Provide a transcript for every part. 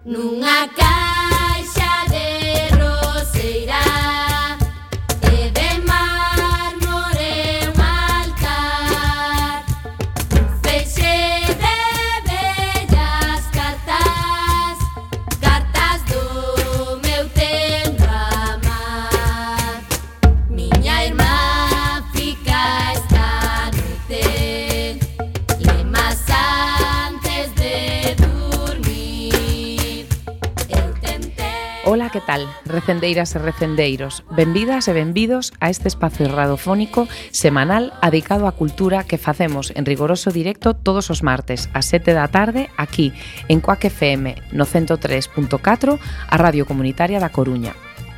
Nunha caixa de roseira e de mármore un altar, un feixe de bellas cartas, cartas do meu tempo amar. Miña irmá fica esta noite, lemas antes de dormir. Eu tentei. Ola, que tal? Recendeiras e recendeiros, benvidas e benvidos a este espacio radiofónico semanal dedicado á cultura que facemos en rigoroso directo todos os martes ás 7 da tarde aquí en Coac FM no 103.4, a Radio Comunitaria da Coruña.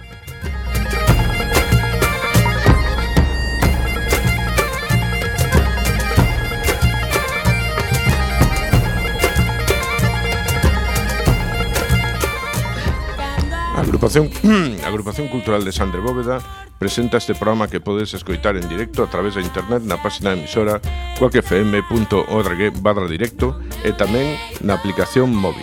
A Agrupación Cultural de Sandre Bóveda presenta este programa que podes escoitar en directo a través de internet na página emisora coacfm.org/directo e tamén na aplicación móvil.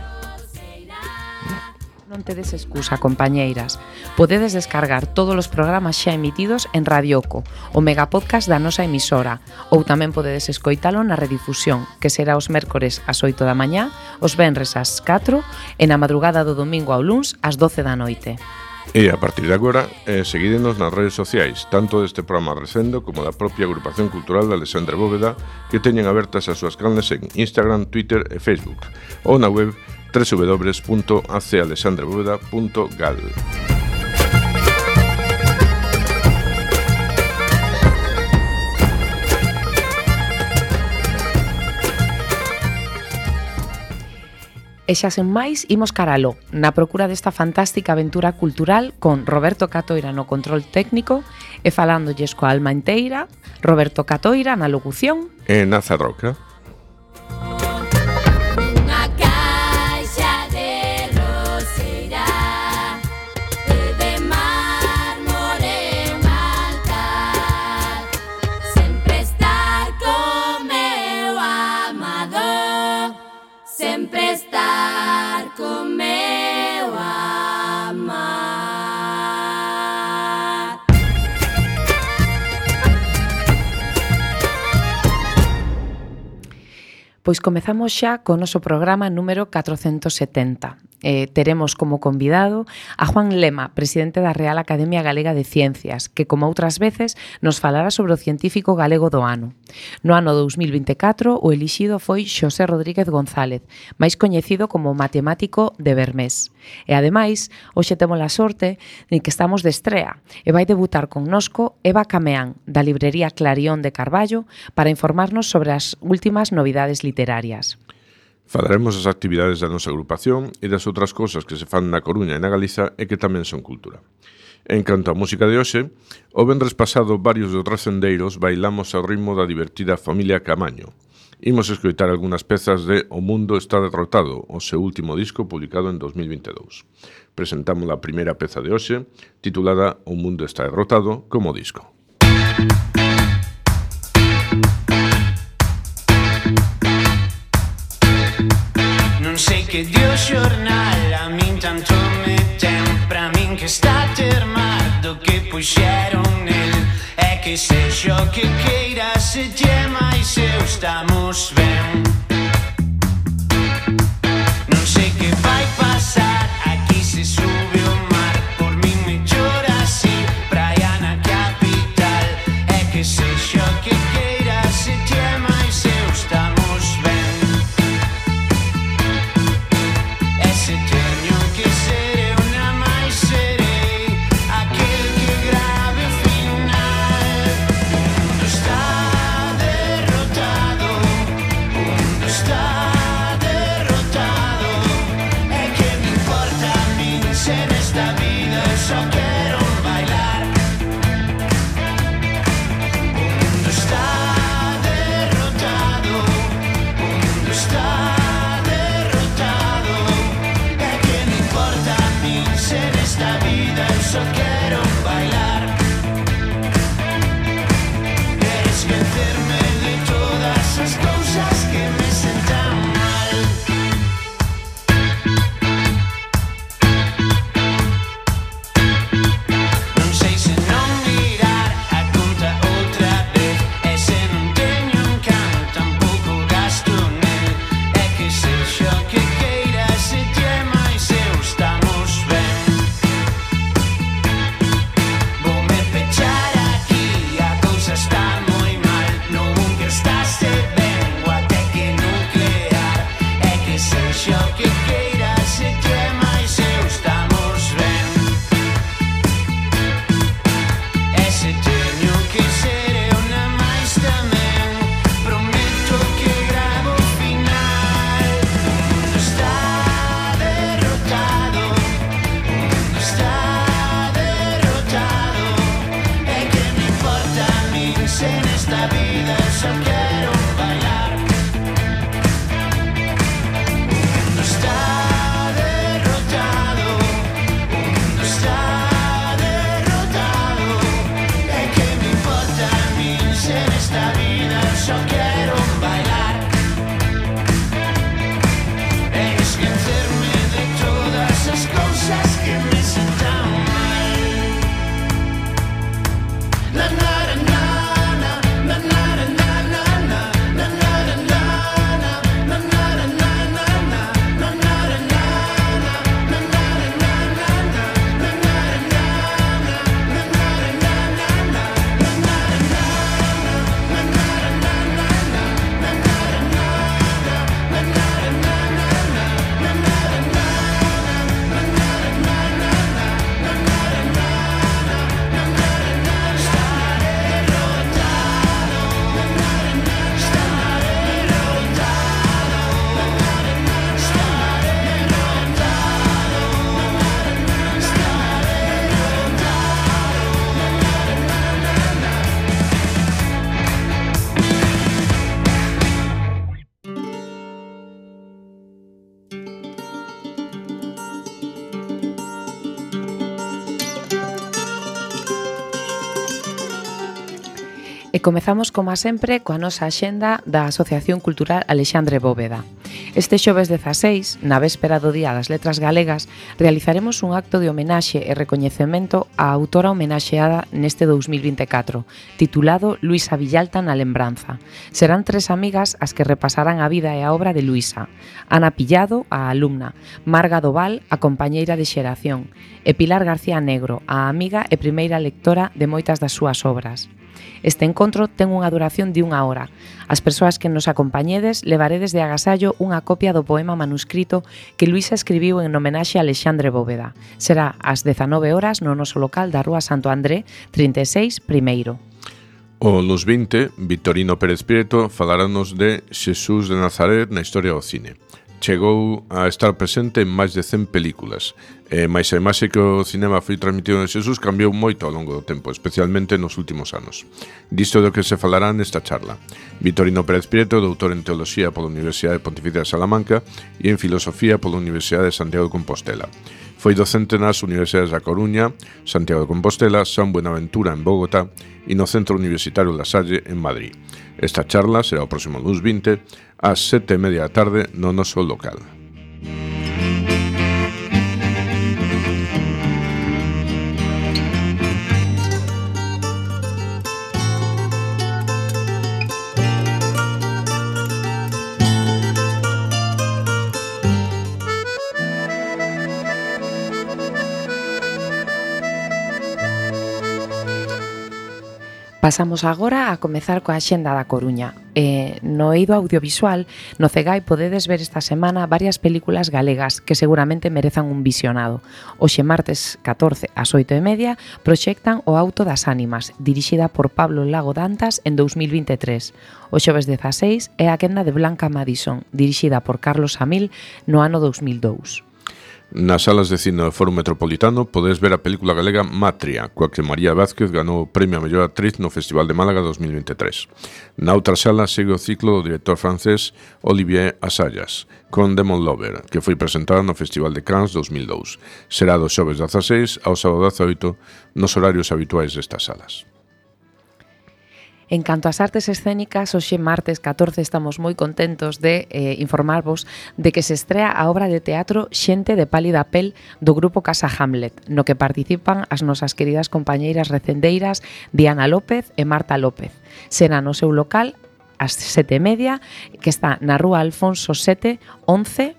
Non tedes excusa, compañeiras. Podedes descargar todos os programas xa emitidos en Radioco, o megapodcast da nosa emisora, ou tamén podedes escoitalo na redifusión, que será os mércores ás 8 da mañá, os venres ás 4 e na madrugada do domingo ao luns ás 12 da noite. E a partir de agora, seguídenos nas redes sociais, tanto deste programa Recendo como da propia Agrupación Cultural de Alexandre Bóveda, que teñen abertas as súas canles en Instagram, Twitter e Facebook, ou na web www.acalexandrebóveda.gal. E xa sen máis, imos caralo, na procura desta fantástica aventura cultural con Roberto Catoira no control técnico e falándolles coa alma inteira, Roberto Catoira na locución E Naza Roca. Nunha caixa de roseira e de mármore un altar, sempre estar con meu amado, sempre estar con meu amar. Pois comezamos xa co noso programa número 470. Teremos como convidado a Juan Lema, presidente da Real Academia Galega de Ciencias, que, como outras veces, nos falará sobre o científico galego do ano. No ano 2024, o elixido foi Xosé Rodríguez González, máis coñecido como matemático de Bermés. E, ademais, hoxe temos a sorte de que estamos de estrea e vai debutar connosco Eva Cameán, da librería Clarión de Carballo, para informarnos sobre as últimas novidades literarias. Falaremos das actividades da nosa agrupación e das outras cousas que se fan na Coruña e na Galiza e que tamén son cultura. En canto á música de hoxe, o venres pasado varios dos recendeiros bailamos ao ritmo da divertida familia Camaño. Imos escoitar algunhas pezas de O Mundo Está Derrotado, o seu último disco publicado en 2022. Presentamos a primeira peza de hoxe, titulada O Mundo Está Derrotado, como disco. Non sei che dio xornal, a min tanto me ten, pra min che está termado, que puxeron nel, é que sexo que queira se lle máis eu estamos ben. Non sei que vai pasar, aquí se sube o mar, por min mellor así, praia na capital, é que sexo que queira se lle máis eu estamos ben. Se teño que ser eu na máis serei aquel que grave o final. O mundo está derrotado, comezamos, como sempre, coa nosa axenda da Asociación Cultural Alexandre Bóveda. Este xoves 16, na véspera do Día das Letras Galegas, realizaremos un acto de homenaxe e recoñecemento á autora homenaxeada neste 2024, titulado Luisa Villalta na lembranza. Serán 3 amigas as que repasarán a vida e a obra de Luisa: Ana Pillado, a alumna; Marga Doval, a compañeira de xeración; e Pilar García Negro, a amiga e primeira lectora de moitas das súas obras. Este encontro ten unha duración de 1 hora. As persoas que nos acompañedes levaredes de agasallo unha copia do poema manuscrito que Luisa escribiu en homenaxe a Alexandre Bóveda. Será ás 19 horas no noso local da Rúa Santo André, 36, primeiro. O Los 20, Victorino Pérez Prieto falarános de Xesús de Nazaret na historia do cine. Chegou a estar presente en máis de 100 películas, mais a imaxe que o cinema foi transmitido de Xesús cambiou moito ao longo do tempo, especialmente nos últimos anos. Disto do que se falará nesta charla. Victorino Pérez Prieto, doutor en Teoloxía pola Universidade Pontificia de Salamanca e en Filosofía pola Universidade de Santiago de Compostela. Foi docente nas Universidades da Coruña, Santiago de Compostela, San Buenaventura en Bogotá e no Centro Universitario La Salle en Madrid. Esta charla será o próximo luns 20 ás 7:30 da tarde no noso local. Pasamos agora a comezar coa axenda da Coruña. No eido audiovisual, no CEGAI podedes ver esta semana varias películas galegas que seguramente merezan un visionado. Hoxe martes 14 ás 8:30 proxectan O Auto das Ánimas, dirixida por Pablo Lago Dantas en 2023. O xoves 16 é A Quenda de Blanca Madison, dirixida por Carlos Amil no ano 2002. Nas salas de cine do Foro Metropolitano podes ver a película galega Matria, coa que María Vázquez ganou o premio a mellor actriz no Festival de Málaga 2023. Na outra sala segue o ciclo do director francés Olivier Assayas, con Demon Lover, que foi presentada no Festival de Cannes 2002. Será do xoves 16 ao sábado 18 nos horarios habituais destas salas. En canto ás artes escénicas, hoxe martes 14 estamos moi contentos de informarvos de que se estrea a obra de teatro Xente de pálida pel do grupo Casa Hamlet, no que participan as nosas queridas compañeiras recendeiras Diana López e Marta López. Será no seu local ás 7:30, que está na Rúa Alfonso 7, 11.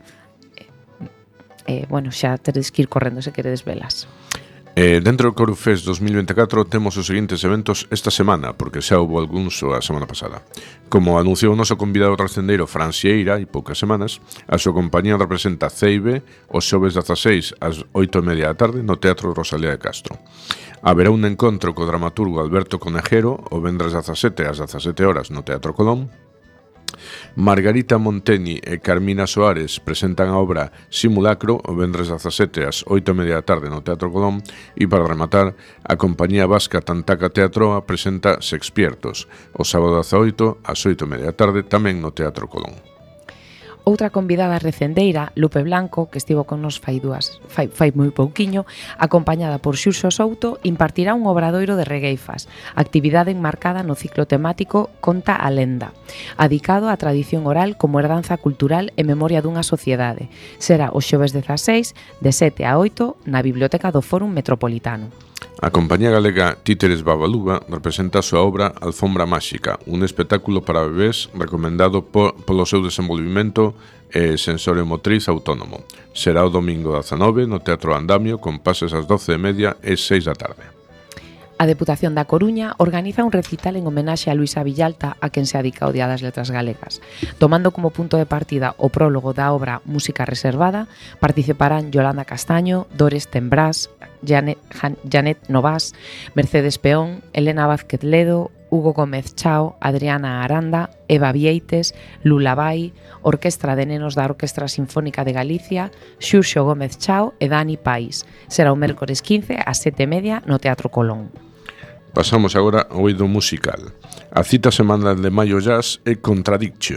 Bueno, xa teredes que ir correndo se queredes velas. Dentro do Corufest 2024 temos os seguintes eventos esta semana, porque xa houve algúns a semana pasada. Como anunciou o noso convidado transcendeiro Fran Xeira hai poucas semanas, a súa compañía representa Ceibe os xoves 16 ás 8:30 da tarde no Teatro Rosalía de Castro. Haberá un encontro co dramaturgo Alberto Conejero o vendres 17 ás 17 horas no Teatro Colón. Margarita Monteni e Carmina Soares presentan a obra Simulacro o vendres 17 ás 8:30 da tarde no Teatro Colón e, para rematar, a compañía vasca Tantaca Teatroa presenta Sexpiertos o sábado 18 ás 8:30 da tarde tamén no Teatro Colón. Outra convidada recendeira, Lupe Blanco, que estivo con nos fai moi pouquiño, acompañada por Xurxo Souto, impartirá un obradoiro de regueifas, actividade enmarcada no ciclo temático Conta a Lenda, adicado á tradición oral como herdanza cultural e memoria dunha sociedade. Será o xoves 16, de 7 a 8, na Biblioteca do Fórum Metropolitano. A compañía galega Títeres Babaluga representa a súa obra Alfombra Máxica, un espectáculo para bebés recomendado polo seu desenvolvimento e sensorio motriz autónomo. Será o domingo 19 no Teatro Andamio con pases ás 12:30 e 6 da tarde. A Deputación da Coruña organiza un recital en homenaxe a Luisa Villalta, a quen se adica o Día das Letras Galegas. Tomando como punto de partida o prólogo da obra Música Reservada, participarán Yolanda Castaño, Dores Tembrás, Janet Novás, Mercedes Peón, Elena Vázquez Ledo, Hugo Gómez Chao, Adriana Aranda, Eva Vieites, Lula Bai, Orquestra de Nenos da Orquestra Sinfónica de Galicia, Xurxo Gómez Chao e Dani País. Será o mércores 15 ás 7:30 no Teatro Colón. Pasamos agora ao eido musical. A cita semanal de Maio Jazz é Contradictio,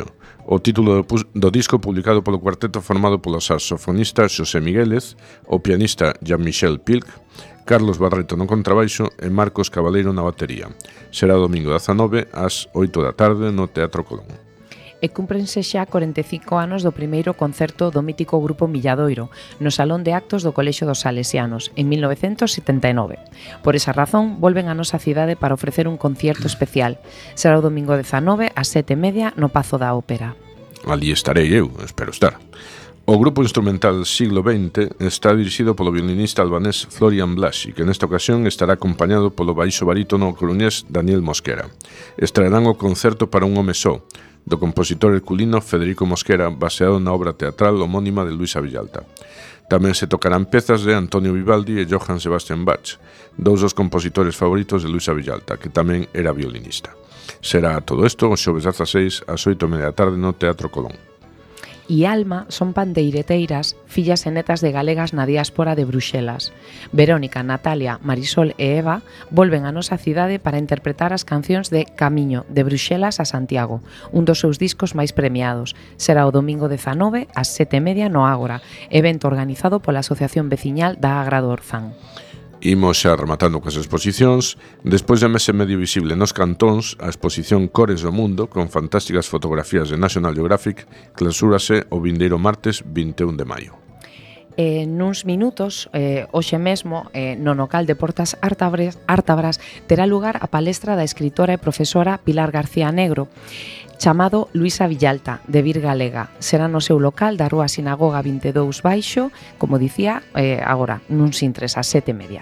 O título do disco publicado polo cuarteto formado polo saxofonista Xosé Miguélez, o pianista Jean-Michel Pilch, Carlos Barreto no contrabaixo e Marcos Cabaleiro na batería. Será o domingo 19 ás 8 da tarde no Teatro Colón. E cúmprense xa 45 anos do primeiro concerto do mítico grupo Milladoiro no Salón de Actos do Colexio dos Salesianos en 1979. Por esa razón, volven a nosa cidade para ofrecer un concierto especial. Será o domingo 19 ás 7:30 no Pazo da Ópera. Ali estarei eu, espero estar. O grupo instrumental Siglo XX está dirixido polo violinista albanés Florian Blasi, que nesta ocasión estará acompañado polo baixo barítono coruñés Daniel Mosquera. Extraerán o concerto para un home só, do compositor herculino Federico Mosquera, baseado na obra teatral homónima de Luisa Villalta. Tamén se tocarán pezas de Antonio Vivaldi e Johann Sebastian Bach, dous dos compositores favoritos de Luisa Villalta, que tamén era violinista. Será todo isto o xoves 16 ás 8:30 da tarde no Teatro Colón. E Alma son pandeireteiras, fillas e netas de galegas na diáspora de Bruxelas. Verónica, Natalia, Marisol e Eva volven a nosa cidade para interpretar as cancións de Camiño, de Bruxelas a Santiago, un dos seus discos máis premiados. Será o domingo 19 ás 7:30 no Ágora, evento organizado pola Asociación Veciñal da Agra do Orzán. Imos xa rematando coas exposicións. Despois de mes e medio visible nos cantóns, a exposición Cores do Mundo, con fantásticas fotografías de National Geographic, clausúrase o vindeiro martes 21 de maio. Nuns minutos, hoxe mesmo, no local de Portas Ártabras, terá lugar a palestra da escritora e profesora Pilar García Negro, chamado Luisa Villalta, de Vir Galega. Será no seu local da Rúa Sinagoga 22 Baixo, como dicía, agora, nuns intres, ás 7:30.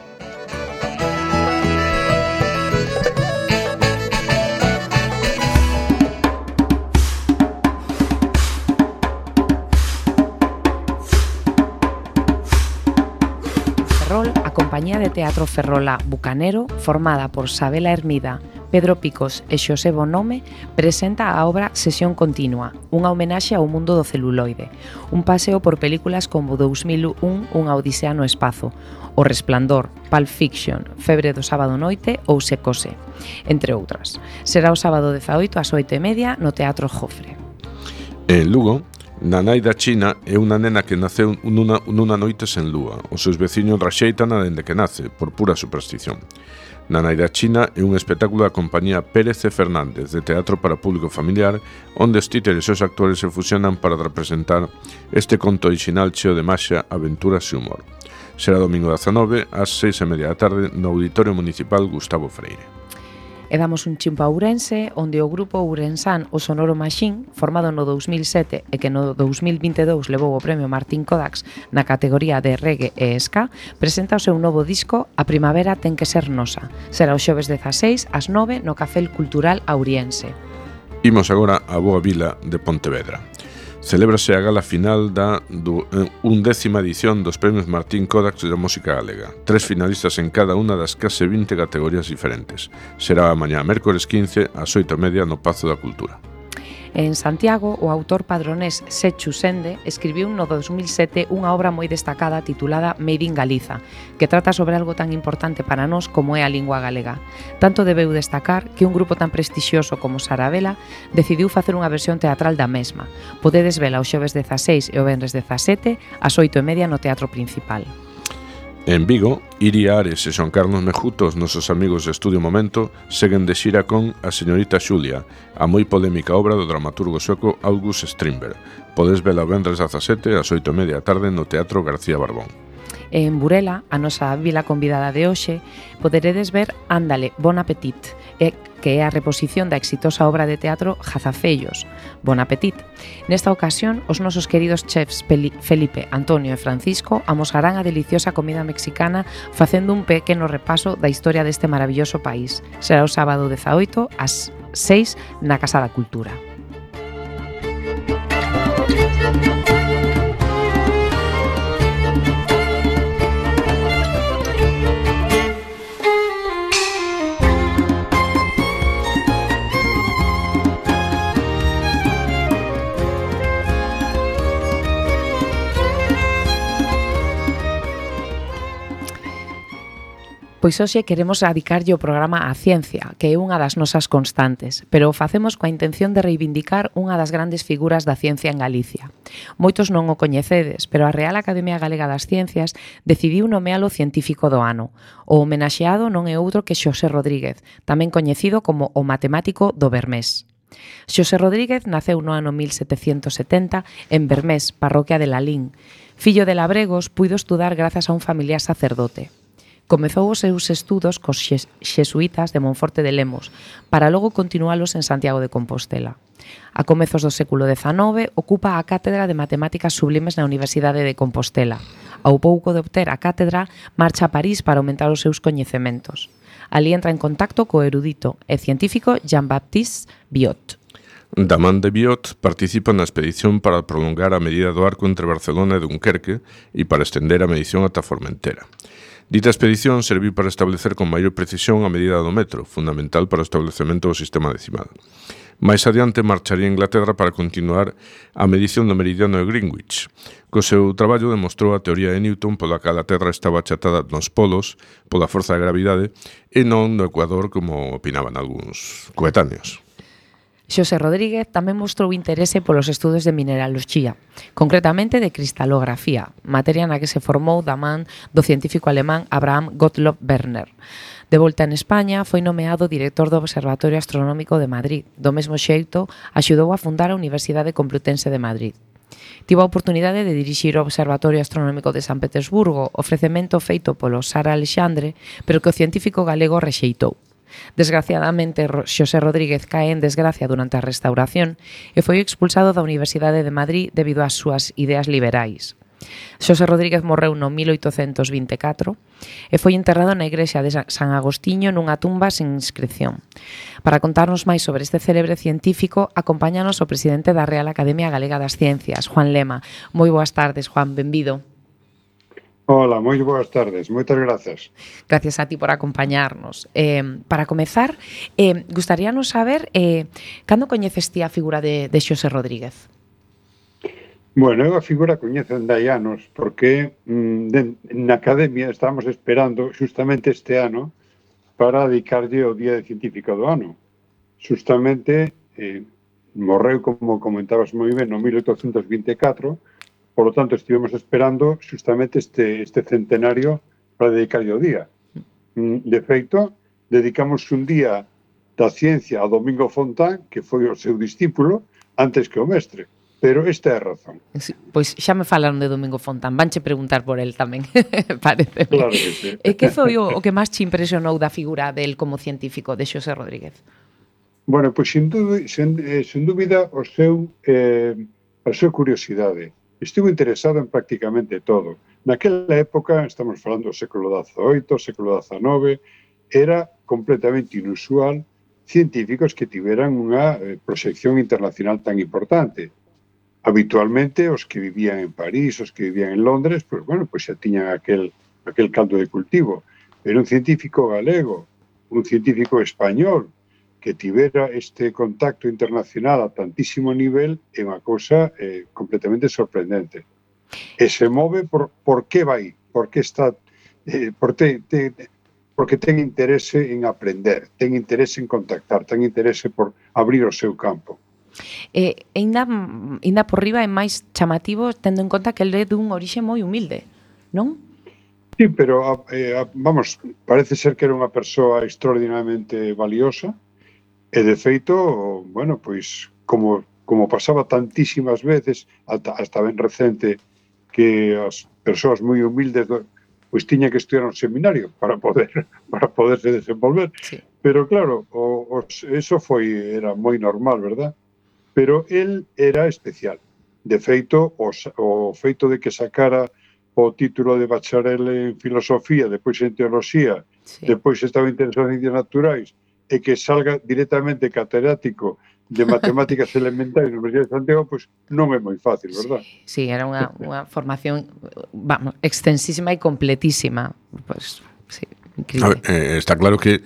A compañía de teatro Ferrola Bucanero, formada por Sabela Hermida, Pedro Picos e Xosé Bonome, presenta a obra Sesión Continua, unha homenaxe ao mundo do celuloide, un paseo por películas como 2001, Unha odisea no espazo, O Resplandor, Pulp Fiction, Febre do sábado noite ou Secose, entre outras. Será o sábado 18 ás 8:30 no Teatro Jofre. En Lugo, Nanai da China é unha nena que naceu nunha noite sen lúa. Os seus veciños raxeitana dende que nace, por pura superstición. Nanai da China é un espectáculo da compañía Pérez e Fernández, de teatro para público familiar, onde os títeres e os actores se fusionan para representar este conto orixinal cheo de maxia, aventuras e humor. Será domingo 19 ás 6:30 da tarde no Auditorio Municipal Gustavo Freire. E damos un chimpo a Ourense, onde o grupo ourensán O Sonoro Machine, formado no 2007 e que no 2022 levou o premio Martín Kodax na categoría de reggae e ska, presenta o seu novo disco A Primavera ten que ser nosa. Será o xoves 16 ás 9 no Café Cultural Auriense. Imos agora a Boa Vila de Pontevedra. Celébrase a gala final da 11ª edición dos premios Martín Kodax da música galega. 3 finalistas en cada unha das case 20 categorías diferentes. Será mañá mércores 15 ás 8:30 no Pazo da Cultura. En Santiago, o autor padronés Sechu Sende escribiu no 2007 unha obra moi destacada titulada Made in Galiza, que trata sobre algo tan importante para nós como é a lingua galega. Tanto debeu destacar que un grupo tan prestixioso como Sarabela decidiu facer unha versión teatral da mesma. Podedes vela o xoves 16 e o venres 17 ás 8:30 no Teatro Principal. En Vigo, Iria Ares e Xoan Carlos Mejuto, os nosos amigos de Estudio Momento, seguen de xira con A señorita Xulia, a moi polémica obra do dramaturgo sueco August Strindberg. Podes vela o venres 17 ás 8:30 da tarde no Teatro García Barbón. En Burela, a nosa vila convidada de hoxe, poderedes ver Ándale, Bon Appetit, que é a reposición da exitosa obra de teatro Jazafellos, Bon Appetit. Nesta ocasión, os nosos queridos chefs Felipe, Antonio e Francisco amosarán a deliciosa comida mexicana facendo un pequeno repaso da historia deste maravilloso país. Será o sábado 18 ás 6 na Casa da Cultura. Pois hoxe queremos dedicarlle o programa á ciencia, que é unha das nosas constantes, pero o facemos coa intención de reivindicar unha das grandes figuras da ciencia en Galicia. Moitos non o coñecedes, pero a Real Academia Galega das Ciencias decidiu nomealo científico do ano. O homenaxeado non é outro que Xosé Rodríguez, tamén coñecido como o matemático do Bermés. Xosé Rodríguez naceu no ano 1770 en Bermés, parroquia de Lalín. Fillo de labregos, puido estudar grazas a un familiar sacerdote. Comezou os seus estudos cos xesuítas de Monforte de Lemos, para logo continualos en Santiago de Compostela. A comezos do século XIX, ocupa a cátedra de Matemáticas Sublimes na Universidade de Compostela. Ao pouco de obter a cátedra, marcha a París para aumentar os seus coñecementos. Ali entra en contacto co erudito e científico Jean-Baptiste Biot. Da man de Biot participa na expedición para prolongar a medida do arco entre Barcelona e Dunkerque e para estender a medición ata Formentera. Dita expedición serviu para establecer con maior precisión a medida do metro, fundamental para o establecemento do sistema decimal. Mais adiante marcharía a Inglaterra para continuar a medición do meridiano de Greenwich. Co seu traballo demostrou a teoría de Newton pola cal a Terra estaba achatada nos polos pola forza de gravidade e non no ecuador como opinaban algúns coetáneos. Xosé Rodríguez tamén mostrou interese polos estudos de mineraloxía, concretamente de cristalografía, materia na que se formou da man do científico alemán Abraham Gottlob Werner. De volta en España, foi nomeado director do Observatorio Astronómico de Madrid. Do mesmo xeito, axudou a fundar a Universidade Complutense de Madrid. Tivo a oportunidade de dirixir o Observatorio Astronómico de San Petersburgo, ofrecemento feito polo Sara Alexandre, pero que o científico galego rexeitou. Desgraciadamente, Xosé Rodríguez cae en desgracia durante a restauración e foi expulsado da Universidade de Madrid debido ás súas ideas liberais. Xosé Rodríguez morreu no 1824 e foi enterrado na igrexa de San Agostiño nunha tumba sen inscripción. Para contarnos máis sobre este célebre científico, acompáñanos o presidente da Real Academia Galega das Ciencias, Juan Lema. Moi boas tardes, Juan, benvido. Hola, moi boas tardes, moitas grazas. Gracias a ti por acompañarnos. Para comezar, gustaríanos saber cando coñeces ti a figura de Xosé Rodríguez? Bueno, eu a figura coñezo dai anos, porque na Academia estamos esperando justamente este ano para dedicarlle o Día de Científico do ano. Justamente morreu, como comentabas moi ben, no 1824, por lo tanto, estivemos esperando justamente este centenario para dedicarlle o día. De feito, dedicamos un día da ciencia a Domingo Fontán, que foi o seu discípulo, antes que o mestre. Pero esta é a razón. Sí, pois xa me falaron de Domingo Fontán, vanche preguntar por el tamén, parece. Claro que sí. E que foi o que máis te impresionou da figura del como científico de Xosé Rodríguez? Bueno, pois sen dúbida a súa curiosidade. Estivo interesado en prácticamente todo. Naquela época, estamos falando do século XVIII, século XIX, era completamente inusual científicos que tiveran unha proxección internacional tan importante. Habitualmente, os que vivían en París, os que vivían en Londres, pues bueno, pues xa tiñan aquel caldo de cultivo. Pero un científico galego, un científico español, que tivera este contacto internacional a tantísimo nivel é unha cousa completamente sorprendente. E se move por que vai, porque ten interese en aprender, ten interese en contactar, ten interese por abrir o seu campo. Ainda por riba é máis chamativo tendo en conta que ele é dun orixe moi humilde, non? Sí, pero vamos, parece ser que era unha persoa extraordinariamente valiosa. E, de feito, bueno, pois, como pasaba tantísimas veces, hasta ben recente, que as persoas moi humildes pois tiña que estudiar un seminario para poderse desenvolver. Sí. Pero, claro, eso era moi normal, verdad? Pero el era especial. De feito, o feito de que sacara o título de bacharel en filosofía, depois en teoloxía, sí, depois estaba interesado en ciencias naturais, e que salga directamente catedrático de matemáticas elementales na Universidade de Santiago, pois non é moi fácil, verdad? Sí, era unha formación extensísima e completísima. Pois, sí, increíble. Está claro que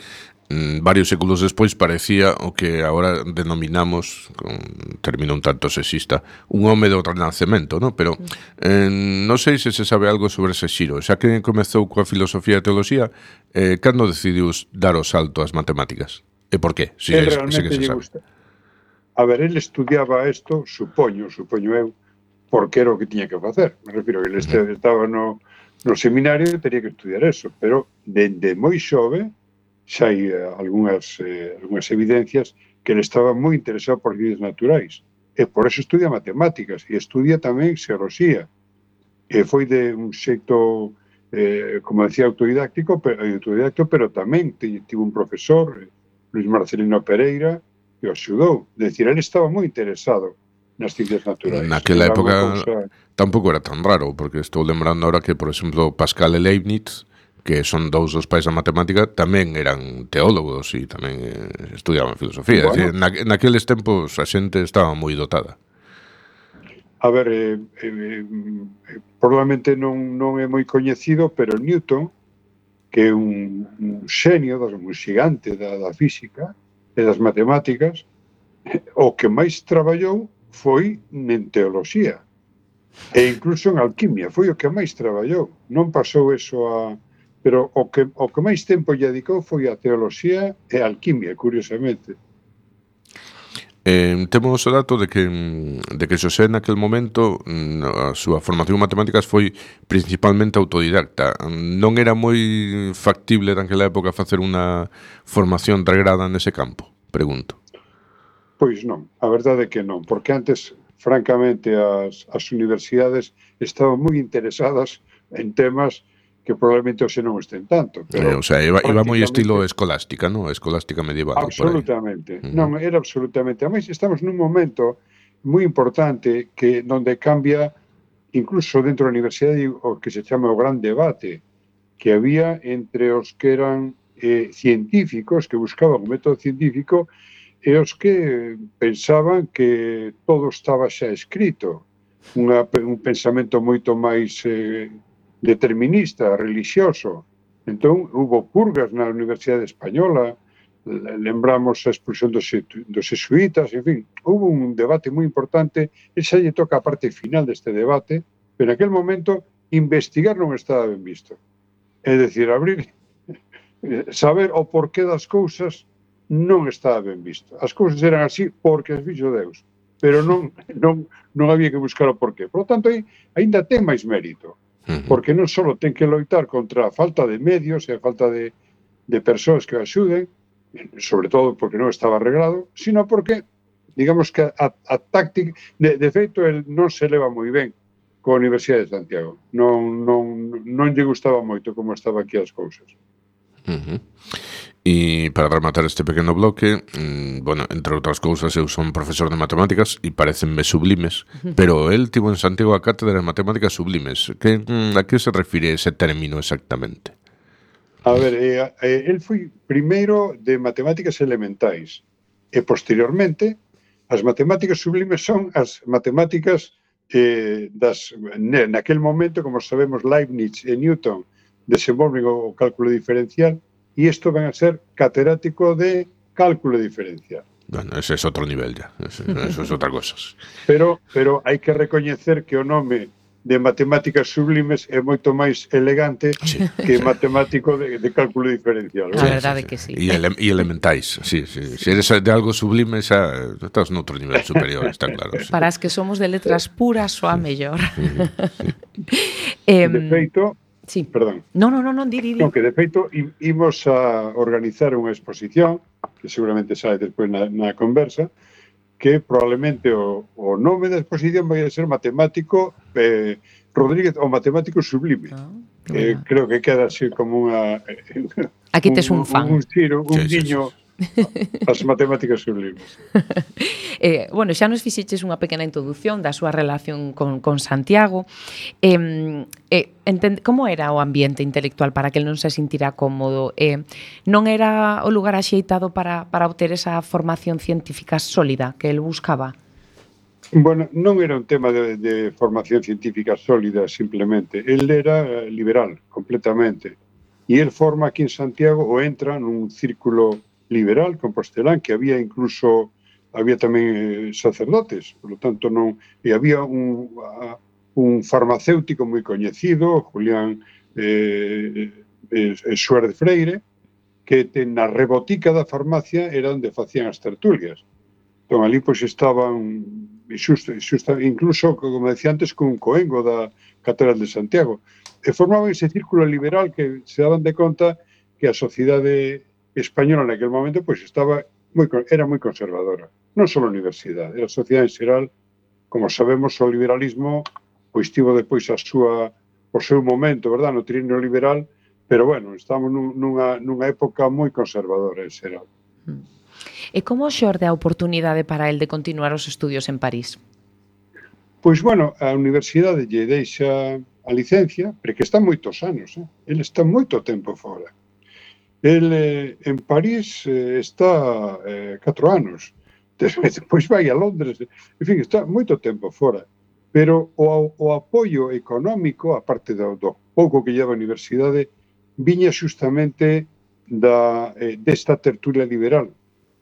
varios séculos despois parecía o que agora denominamos, con término un tanto sexista, un home do renacemento, ¿no? Pero non sei se sabe algo sobre ese xiro. Xa que comezou coa filosofía e teoloxía, cando decidiu dar o salto ás matemáticas? E por qué? Si Él que realmente se lle sabe. gusta. A ver, él estudiaba isto, supoño eu, porque era o que tiña que facer. Me refiro que ele estaba no seminario e teria que estudiar eso, pero dende moi xove xa hai algunhas evidencias que ele estaba moi interesado por ciencias naturais e por eso estudia matemáticas e estudia tamén xeoloxía. E foi de un xeito, como decía, autodidacto, pero tamén tivo un profesor, Luis Marcelino Pereira, que o axudou. De decir, ele estaba moi interesado nas ciencias naturais. Naquela época tampouco era tan raro, porque estou lembrando ahora que, por exemplo, Pascal e Leibniz, que son dous dos pais da matemática, tamén eran teólogos e tamén estudiaban filosofía. Bueno. Decir, naqueles tempos a xente estaba moi dotada. A ver, probablemente non é moi coñecido, pero Newton, que é un xenio, un xigante da física e das matemáticas, o que máis traballou foi en teoloxía e incluso en alquimia, foi o que máis traballou. Non pasou eso a... Pero o que máis tempo lle dedicou foi a teoloxía e a alquimia, curiosamente. Temos o dato de que Xosé naquel momento a súa formación en matemáticas foi principalmente autodidacta. Non era moi factible naquela época facer unha formación regrada nese campo, pregunto. Pois non, a verdade é que non, porque antes, francamente, as universidades estaban moi interesadas en temas que probablemente hoxe non estén tanto. Pero o sea, iba moi estilo escolástica, non? Escolástica medieval. Absolutamente. Non, era absolutamente. Ademais, estamos nun momento moi importante que onde cambia, incluso dentro da universidade, o que se chama o gran debate que había entre os que eran científicos, que buscaban o método científico, e os que pensaban que todo estaba xa escrito. Un pensamento moito máis determinista, religioso. Entón, hubo purgas na Universidade Española, lembramos a expulsión dos xesuítas, en fin, hubo un debate moi importante, e xa lle toca a parte final deste debate, pero en aquel momento investigar non estaba ben visto. É dicir, saber o porqué das cousas non estaba ben visto. As cousas eran así porque as fixo Deus, pero non había que buscar o porqué. Por lo tanto, ainda ten máis mérito, porque non só ten que loitar contra a falta de medios e a falta de persoas que o axuden, sobre todo porque non estaba arreglado, sino porque, digamos que a táctica, de feito, el non se leva moi ben coa Universidade de Santiago. Non lle gustaba moito como estaba aquí as cousas. E para rematar este pequeno bloque, bueno, entre outras cousas, eu son profesor de matemáticas e parecenme sublimes, pero el tivo en Santiago a cátedra de matemáticas sublimes. A que se refire ese término exactamente? A ver, el foi primeiro de matemáticas elementais e posteriormente as matemáticas sublimes son as matemáticas naquel momento, como sabemos, Leibniz e Newton desenvolven o cálculo diferencial e isto ven a ser catedrático de cálculo diferencial. Bueno, ese é outro nivel ya, eso é outra cosa. Pero hai que recoñecer que o nome de matemáticas sublimes é moito máis elegante que matemático de cálculo diferencial. A verdade que sí. E elementais, sí. Se eres de algo sublime xa estás noutro nivel superior, está claro. Sí. Para as que somos de letras puras soa mellor. De feito, sí. Perdón. Non, di. No, que de feito imos a organizar unha exposición, que seguramente sabe despois na conversa, que probablemente o nome da exposición vai a ser Matemático Rodríguez, o Matemático Sublime. Creo que queda así como unha... Aquí tes un fan. Un guiño as matemáticas sublimes. Bueno, xa nos fixeches unha pequena introdución da súa relación con Santiago. Como era o ambiente intelectual para que el non se sintira cómodo? Non era o lugar axeitado para obter esa formación científica sólida que el buscaba? Bueno, non era un tema de formación científica sólida simplemente. El era liberal, completamente. e el forma aquí en Santiago ou entra nun círculo liberal compostelán, que había tamén sacerdotes, por lo tanto non, e había un farmacéutico moi coñecido, Julián Suárez Freire, que na rebotica da farmacia era onde facían as tertulias. Entón, ali pois estaban, incluso, como decía antes, con coengo da Catedral de Santiago. E formaban ese círculo liberal que se daban de conta que a sociedade española naquele momento pois era moi conservadora. Non só a universidade, a sociedade en xeral, como sabemos, o liberalismo pois tivo depois o seu momento, verdad, no trienio liberal, pero bueno, estamos nunha época moi conservadora en xeral. E como xorde a oportunidade para el de continuar os estudios en París? Pois, bueno, a universidade lle deixa a licencia, porque está moitos anos, ele está moito tempo fora. Ele en París está 4 anos, depois vai a Londres, en fin, está moito tempo fora. Pero o apoio económico, a parte do pouco que lleva a universidade, viña xustamente desta tertulia liberal.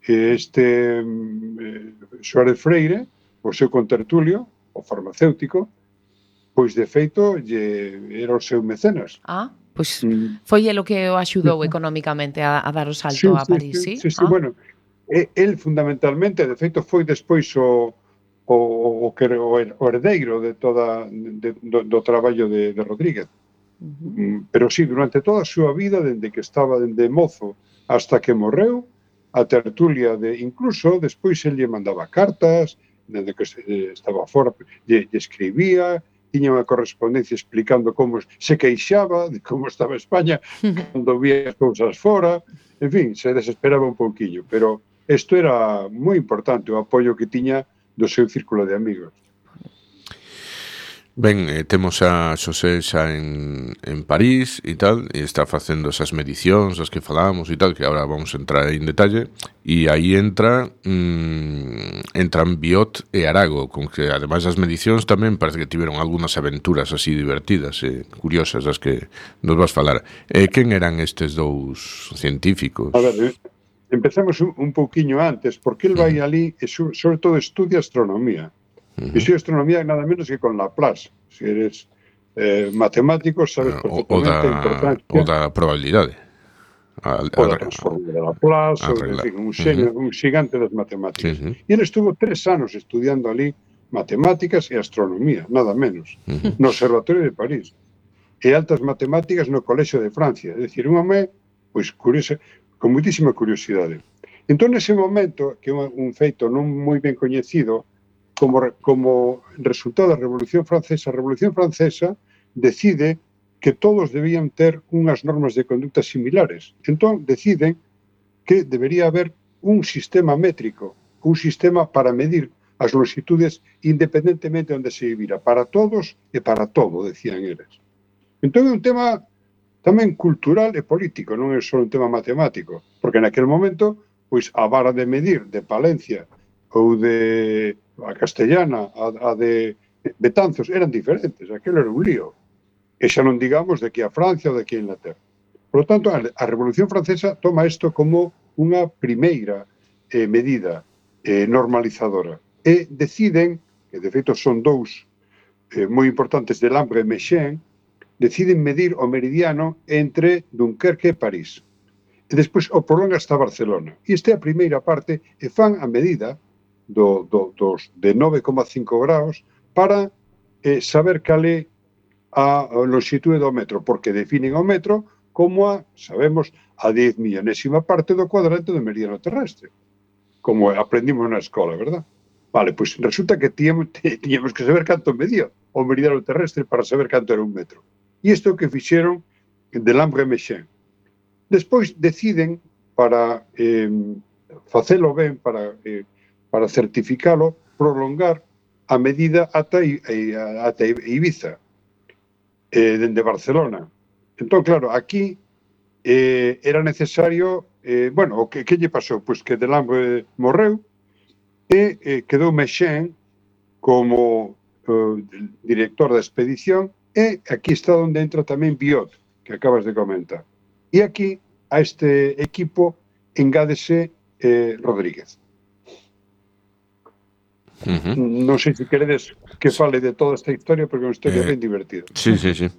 Suárez Freire, o seu contertulio, o farmacéutico, pois de feito era o seu mecenas. Pois foi el o que o axudou económicamente a dar o salto a París, sí? Sí, bueno, el fundamentalmente, de feito, foi despois o herdeiro do traballo de Rodríguez. Pero sí, durante toda a súa vida, dende que estaba dende mozo hasta que morreu, a tertulia incluso despois el lle mandaba cartas, dende que estaba fora, lle escribía, tiña unha correspondencia explicando como se queixaba de como estaba España cando vía as cousas fora, en fin, se desesperaba un pouquiño, pero isto era moi importante, o apoio que tiña do seu círculo de amigos. Ben, temos a Xosé xa en París e tal, e está facendo esas medicións das que falamos e tal, que agora vamos a entrar en detalle, e aí entran Biot e Arago, con que ademais das medicións tamén parece que tiveron algunhas aventuras así divertidas e curiosas das que nos vas falar. Quen eran estes dous científicos? A ver, empezamos un pouquiño antes, porque el vai ali e sobre todo estudia astronomía. Estudia astronomía nada menos que con Laplace. Se eres matemático, sabes perfectamente a importancia. O da probabilidade. O da transforma de Laplace, en fin, un xigante das matemáticas. E ele estuvo 3 anos estudiando ali matemáticas e astronomía, nada menos, no Observatorio de París. E altas matemáticas no Colexio de Francia. É dicir, un home, pois, curioso, con moitísima curiosidade. Entón, nese momento, que é un feito non moi ben coñecido, como resultado da Revolución Francesa decide que todos debían ter unhas normas de conducta similares. Entón, deciden que debería haber un sistema métrico, un sistema para medir as longitudes independentemente onde se vivira, para todos e para todo, decían eles. Entón, é un tema tamén cultural e político, non é só un tema matemático, porque naquele momento, pois, a vara de medir de Palencia ou de a castellana, a de Betanzos, eran diferentes, aquilo era un lío. E xa non digamos de que a Francia ou de que a Inglaterra. Por lo tanto, a Revolución Francesa toma isto como unha primeira medida normalizadora. E deciden, que de feito son dous moi importantes, Delambre e Messiaen, deciden medir o meridiano entre Dunkerque e París. E despois o prolonga hasta Barcelona. E esta é a primeira parte, e fan a medida de 9,5 graus para saber cal é a longitude do metro, porque definen o metro como sabemos, a 10 millonésima parte do cuadrante do meridiano terrestre, como aprendimos na escola, verdad? Vale, pois resulta que tiñamos que saber canto medía o meridiano terrestre para saber canto era un metro. E isto que fixeron Delambre e Messiaen. Despois deciden, para facelo ben, para certificalo, prolongar a medida ata Ibiza, dende Barcelona. Entón, claro, aquí era necesario, o que lle pasou? Pois que Delambre morreu e quedou Messiaen como director da expedición, e aquí está onde entra tamén Biot, que acabas de comentar. E aquí, a este equipo, engádese Rodríguez. Non sei se queredes que fale de toda esta historia, porque é unha historia ben divertida. Sí. Sí.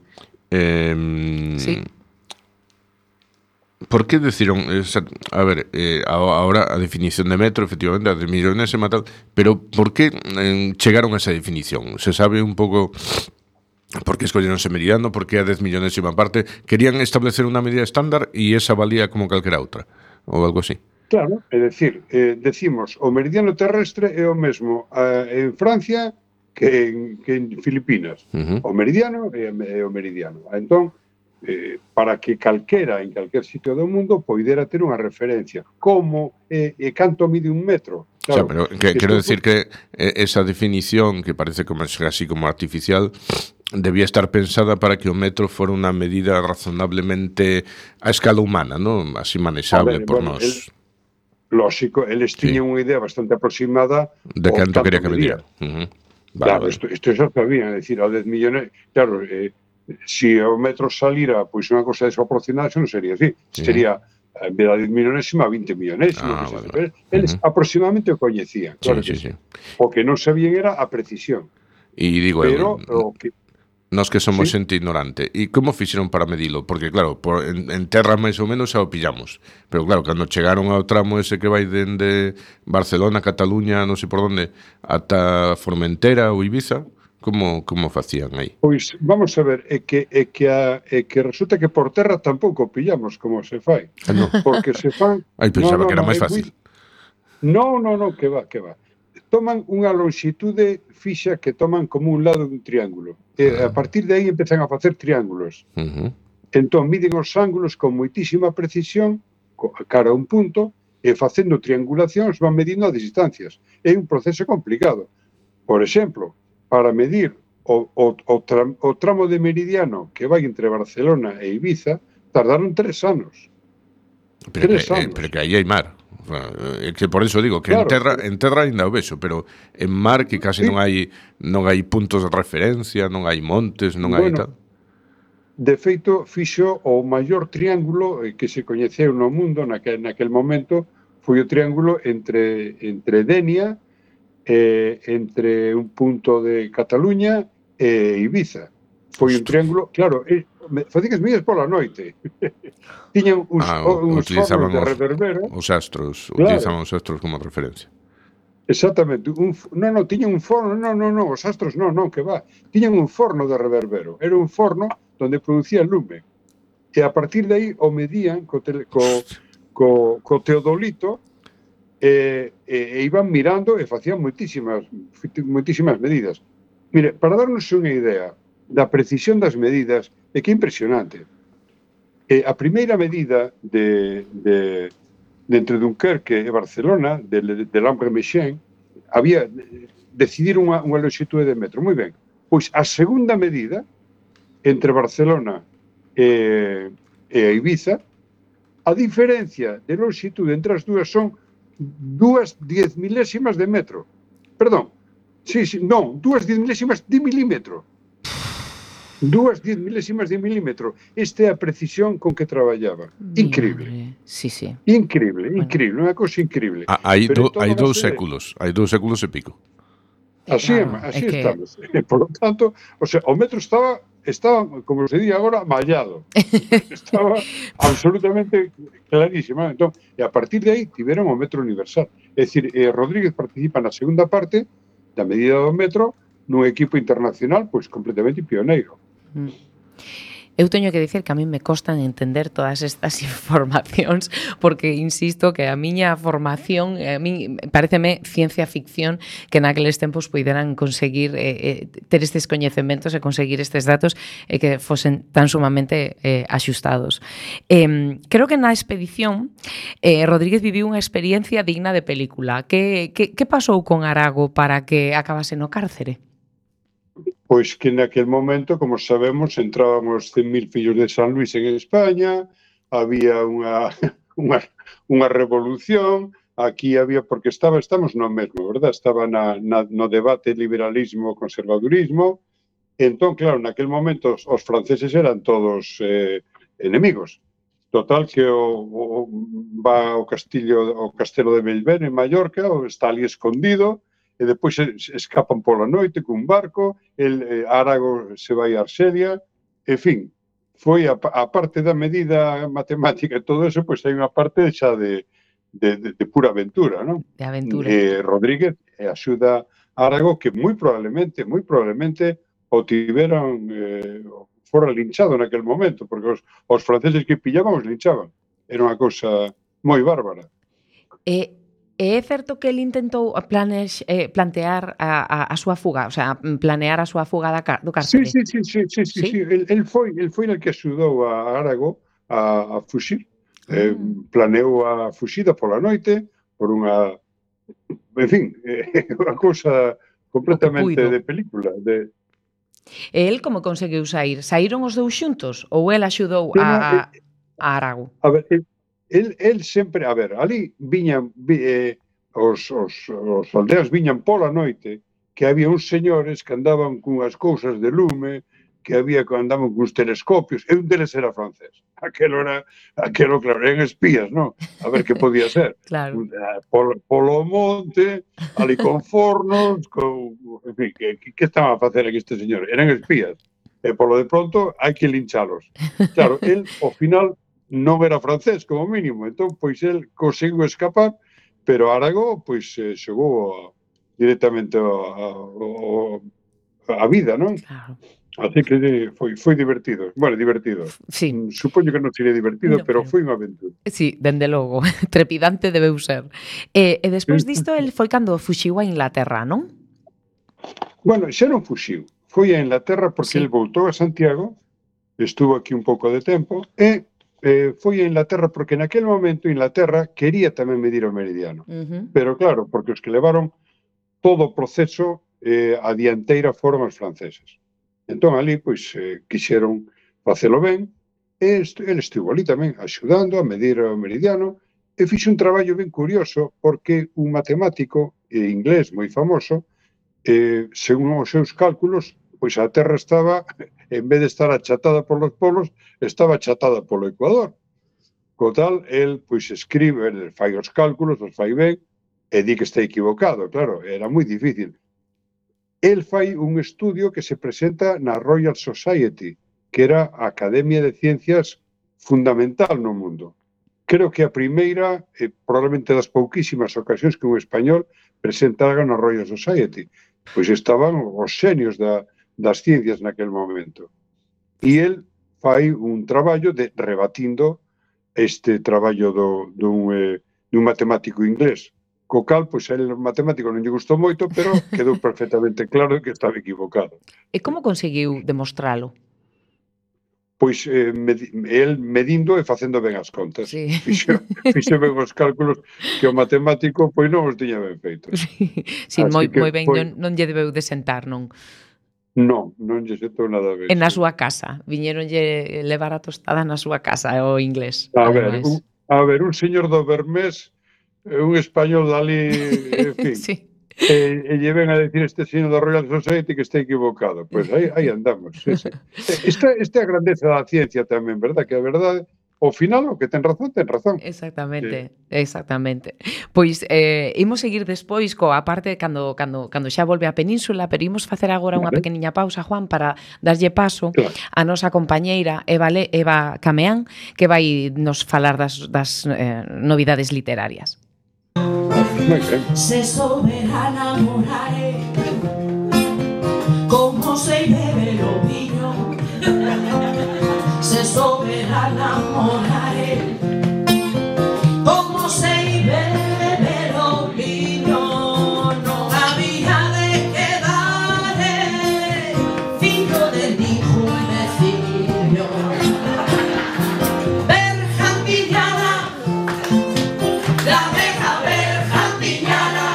Por que decidiron, a ver, ahora a definición de metro, efectivamente, a de millonésima tal, pero por que chegaron a esa definición? Se sabe un pouco por que escolleron ese meridiano, por que a 10 millonésima parte? Querían establecer unha medida estándar e esa valía como calquera outra, ou algo así. Claro, é dicir, decimos, o meridiano terrestre é o mesmo en Francia que en Filipinas. O meridiano é o meridiano. Entón, para que calquera en calquer sitio do mundo poidera ter unha referencia. Como canto mide un metro? Claro, pero quero decir que esa definición, que parece como así como artificial, debía estar pensada para que o metro fora unha medida razonablemente a escala humana, ¿no? Así manexable por nós. Lógico, eles tiñan unha idea bastante aproximada de canto quería que medía. Claro, isto xa sabían, é dicir, ao 10 millones, claro, se o metro salira pois unha cosa desaproximada, non sería así, sería en vez de 10 millonésima, 20 millonésima. Vale. Eles aproximadamente o coñecían, claro que sí. O que non sabían era a precisión. E digo, pero nós que somos xente ignorante. E como fixeron para medilo? Porque, claro, en terra máis ou menos xa o pillamos. Pero, claro, cando chegaron ao tramo ese que vai dende Barcelona, Cataluña, non sei por onde, ata Formentera ou Ibiza, como facían aí? Pois, vamos a ver, é que resulta que por terra tampouco pillamos como se fai. No. Porque se fan... pensaba que era máis fácil. Non, que va. Toman unha longitude fixa que toman como un lado dun triángulo. E a partir de aí empezan a facer triángulos. Entón, miden os ángulos con moitísima precisión, cara a un punto, e facendo triangulacións van medindo as distancias. É un proceso complicado. Por exemplo, para medir o tramo de meridiano que vai entre Barcelona e Ibiza, tardaron 3 anos. Pero que aí hai mar. Que por eso digo que claro, en terra ainda o vexo, pero en mar que casi non hai puntos de referencia, non hai montes, non hai tal. De feito, fixo o maior triángulo que se coñeceu no mundo naquel momento, foi o triángulo entre Denia, entre un punto de Cataluña e Ibiza. Foi un triángulo, claro, facían as medidas pola noite. Tiñan uns fornos de reverbero. Os astros, claro. Utilizaban os astros como referencia. Exactamente. Tiñan un forno, os astros non, que va. Tiñan un forno de reverbero. Era un forno onde producía lume. E a partir de aí o medían co teodolito e iban mirando e facían moitísimas medidas. Mire, para darnos unha idea da precisión das medidas, é que é impresionante. A primeira medida de entre Dunkerque e Barcelona, de Lambre-Mechén, había decidir unha longitude de metro. Moi ben. Pois a segunda medida, entre Barcelona e Ibiza, a diferencia de longitude entre as dúas son 2 10 milésimas de metro. Perdón. Non, 2 10 milésimas de milímetro. 2 10 milésimas de milímetro. Esta é a precisión con que traballaba. Increíble. Sí. Increíble, unha cosa increíble. Hai 2 séculos, hai 2 séculos e pico. Así estamos. Por lo tanto, o metro estaba, como se di agora, mallado. Estaba absolutamente clarísimo. Entón, e a partir de aí tiveron o metro universal. É dicir, Rodríguez participa na segunda parte da medida do metro nun equipo internacional pois completamente pioneiro. Eu teño que dicir que a mí me costan entender todas estas informacións porque insisto que a miña formación, a mí pareceme ciencia ficción que naqueles tempos puideran conseguir ter estes coñecementos e conseguir estes datos e que fosen tan sumamente axustados. Creo que na expedición Rodríguez viviu unha experiencia digna de película. Que pasou con Arago para que acabase no cárcere? Pois que naquel momento, como sabemos, entraban os 100.000 fillos de San Luis en España, había unha revolución, aquí había, porque estamos no mesmo, verdad? Estaba no debate liberalismo-conservadurismo, entón, claro, naquel momento os franceses eran todos enemigos, Total que va ao castelo de Belvén en Mallorca, está ali escondido, e depois escapan pola noite cun barco, Árago se vai a Arxelia, en fin, foi a parte da medida matemática e todo eso, pois hai unha parte xa de pura aventura, non? De aventura. Rodríguez axuda Árago que moi probablemente o tiveran fora linchado naquel momento, porque os franceses que pillaban os linchaban. Era unha cousa moi bárbara. É certo que ele intentou plantear a súa fuga, o sea, planear a súa fuga do cárcere? Sí. El foi el que axudou a Árago a fuxir. Planeou a fuxida pola noite, por unha... En fin, unha cousa completamente de película. E el como conseguiu sair? Saíron os dous xuntos? Ou el axudou a Árago? A ver, el sempre... A ver, ali viñan... Os aldeas viñan pola noite, que había uns señores que andaban cunhas cousas de lume, que andaban cuns telescopios, e un deles era francés. Aquelo, claro, eran espías, non? A ver que podía ser. Claro. Polo monte, ali con fornos, en fin, que estaban a facer aquí este señor? Eran espías. E polo de pronto hai que linchalos. Claro, el, ao final, non era francés, como mínimo. Entón, pois, el conseguiu escapar, pero Árago, pois, xogou directamente a vida, non? Claro. Así que foi divertido. Bueno, divertido. Sí. Supoño que non sería divertido, pero foi unha aventura. Sí, dende logo. Trepidante debeu ser. E despois disto, el foi cando fuxiu a Inglaterra, non? Bueno, xa non fuxiu. Foi a Inglaterra porque el voltou a Santiago, estuvo aquí un pouco de tempo, e foi a Inglaterra porque naquel momento Inglaterra quería tamén medir o meridiano. Pero claro, porque os que levaron todo o proceso a dianteira foron os franceses. Entón, ali, pois, quixeron facelo ben, e ele estivo ali tamén axudando a medir o meridiano, e fixe un traballo ben curioso, porque un matemático inglés moi famoso, según os seus cálculos, pois a Terra estaba, en vez de estar achatada polos polos, estaba achatada polo Ecuador. Co tal, el, pois, escribe, el fai os cálculos, os fai ben, e di que está equivocado, claro, era moi difícil. El fai un estudio que se presenta na Royal Society, que era a Academia de Ciencias fundamental no mundo. Creo que a primeira, probablemente das pouquísimas ocasións que un español presentara na Royal Society, pois estaban os xenios das ciencias naquel momento. E el fai un traballo rebatindo este traballo dun matemático inglés. Co cal, pois, el matemático non lle gustou moito, pero quedou perfectamente claro que estaba equivocado. E como conseguiu demostralo? Pois, el medindo e facendo ben as contas. Sí. Fixo ben os cálculos que o matemático, pois, non os tiña ben feitos. Sí, moi ben, non lle debeu de sentar, non? Non lle sentou nada ben. E na súa casa, viñeronlle levar a tostada na súa casa, o inglés. A ver, un señor do Bermés, un español dali, en fin, sí. E lle ven a decir este señor da Royal Society que está equivocado. Pois aí andamos. Sí. Esta é a grandeza da ciencia tamén, verdad? Que a verdade, ao final, o que ten razón, ten razón. Exactamente. Pois imos seguir despois coa parte cando xa volve a Península, pero imos facer agora unha pequeniña pausa, Juan, para darlle paso a nosa compañeira Eva Cameán, que vai nos falar das novidades literarias. Moi ben. Se soberana morare como se bebe o viño. Se soberana morare como se bebe o viño. Non había de quedar fillo de ningún vecino. Bergantiñana, la abeja bergantiñana,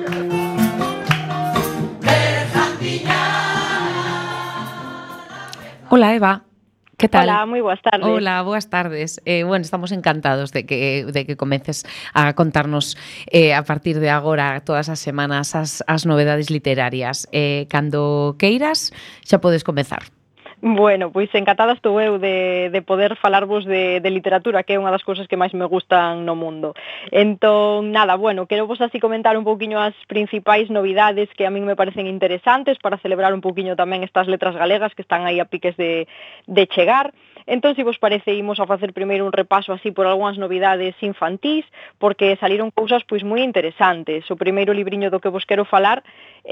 bergantiñana. Hola, Eva. Que tal? Hola, moi boas tardes. Hola, boas tardes. Bueno, estamos encantados de que comences a contarnos a partir de agora todas as semanas as novedades literarias. Cando queiras, xa podes comezar. Bueno, pois encantada estou eu de poder falarvos de literatura, que é unha das cousas que máis me gustan no mundo. Entón, nada, bueno, quero vos así comentar un pouquiño as principais novidades que a min me parecen interesantes para celebrar un pouquiño tamén estas letras galegas que están aí a piques de chegar. Entón, se vos parece, imos a facer primeiro un repaso así por algunhas novidades infantís, porque saliron cousas pois moi interesantes. O primeiro libriño do que vos quero falar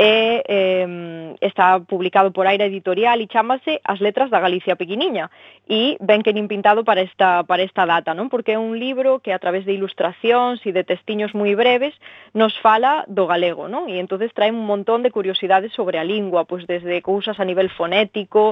está publicado por Aira Editorial e chámase As letras da Galicia pequeniña, e ben que nin pintado para esta data, non? Porque é un libro que a través de ilustracións e de testiños moi breves nos fala do galego, non? E entonces trae un montón de curiosidades sobre a lingua, pois desde cousas a nivel fonético,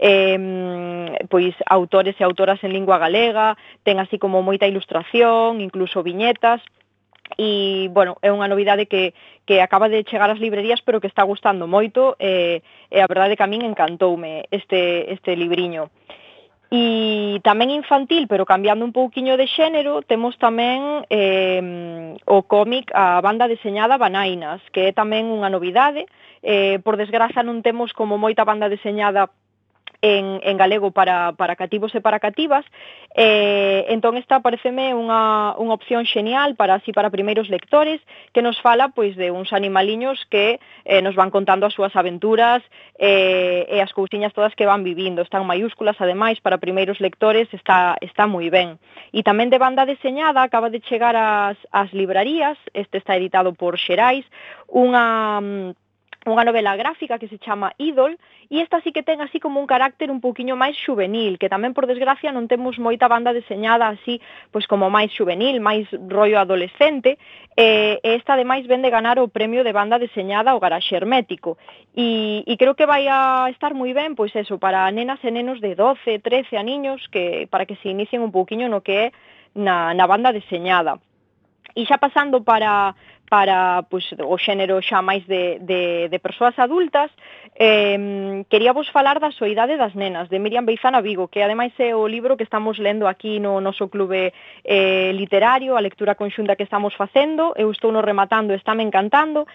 pois autores e autoras en lingua galega, ten así como moita ilustración, incluso viñetas. E, bueno, é unha novidade que acaba de chegar ás librerías, pero que está gustando moito, e a verdade que a min encantoume este libriño. E tamén infantil, pero cambiando un pouquiño de xénero, temos tamén o cómic A banda deseñada Banainas, que é tamén unha novidade. Por desgraza non temos como moita banda deseñada en galego para cativos e para cativas, entón esta pareceme unha opción xenial para primeiros lectores, que nos fala pois de uns animaliños que nos van contando as súas aventuras e as cousiñas todas que van vivindo. Están maiúsculas, ademais, para primeiros lectores está moi ben. E tamén de banda deseñada acaba de chegar ás librarías, este está editado por Xerais, unha novela gráfica que se chama Idol, e esta sí que ten así como un carácter un pouquiño máis xuvenil, que tamén por desgracia non temos moita banda deseñada así, pois como máis xuvenil, máis rollo adolescente, e esta ademais ven de ganar o premio de banda deseñada ao Garaxe Hermético, e creo que vai a estar moi ben, pois eso, para nenas e nenos de 12, 13 aniños, que para que se inicien un pouquiño no que é na banda deseñada. E xa pasando para pois, o xénero xa máis de persoas adultas, quería vos falar da Soidade das nenas, de Miriam Beizana Vigo, que ademais é o libro que estamos lendo aquí no noso clube literario, a lectura conxunta que estamos facendo. Eu estou no rematando, estáme encantando,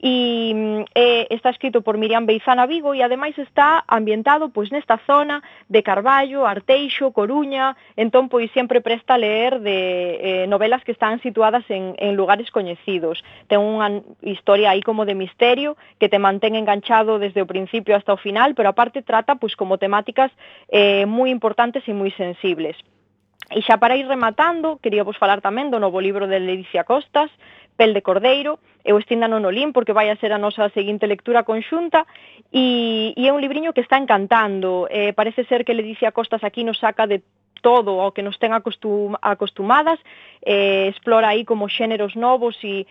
e está escrito por Miriam Beizana Vigo e ademais está ambientado pois nesta zona de Carballo, Arteixo, Coruña, entón pois sempre presta a leer de novelas que están situadas en lugares coñecidos. Ten unha historia aí como de misterio que te mantén enganchado desde o principio hasta o final, pero aparte trata pois como temáticas moi importantes e moi sensibles. E xa para ir rematando, quería vos falar tamén do novo libro de Ledicia Costas, Pel de Cordeiro. Eu estíndano no lin porque vai a ser a nosa seguinte lectura conxunta, e é un libriño que está encantando. Parece ser que Ledicia Costas aquí nos saca de todo o que nos ten acostumadas, explora aí como xéneros novos e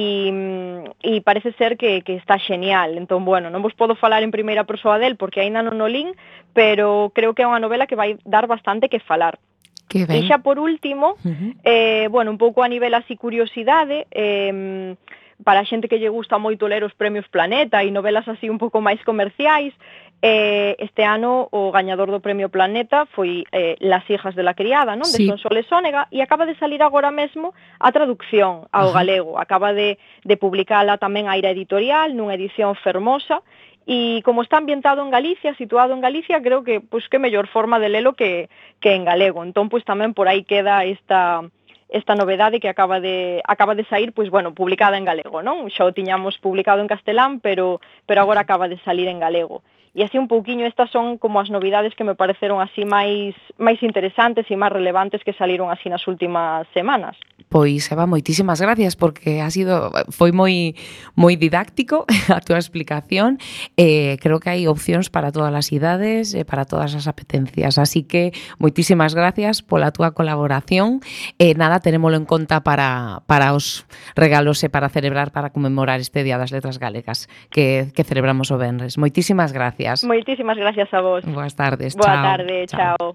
parece ser que está xenial. Entón, bueno, non vos podo falar en primeira persoa del porque aínda non o lin, pero creo que é unha novela que vai dar bastante que falar. E xa por último, bueno, un pouco a nivel así curiosidade, para a xente que lle gusta moito ler os premios Planeta e novelas así un pouco máis comerciais, este ano o gañador do premio Planeta foi Las hijas de la criada, non? De Sonsoles Sónega, e acaba de salir agora mesmo a traducción ao galego. Acaba de publicala tamén a Aira Editorial nunha edición fermosa, e como está ambientado en Galicia, situado en Galicia, creo que pois que mellor forma de lelo que en galego. Entón, pois tamén por aí queda esta novedade que acaba de sair, pois bueno, publicada en galego, non? Xa o tiñamos publicado en castelán, pero agora acaba de salir en galego. E así un pouquiño estas son como as novidades que me pareceron así máis interesantes e máis relevantes que saliron así nas últimas semanas. Pois, Eva, moitísimas gracias porque foi moi didáctico a túa explicación. Creo que hai opcións para todas as idades e para todas as apetencias, así que moitísimas gracias pola túa colaboración. Nada, terémolo en conta para os regalos e para celebrar, para conmemorar este Día das Letras Galegas que celebramos o venres. Moitísimas gracias. Moitísimas gracias a vos. Boas tardes. Boa tarde, chao.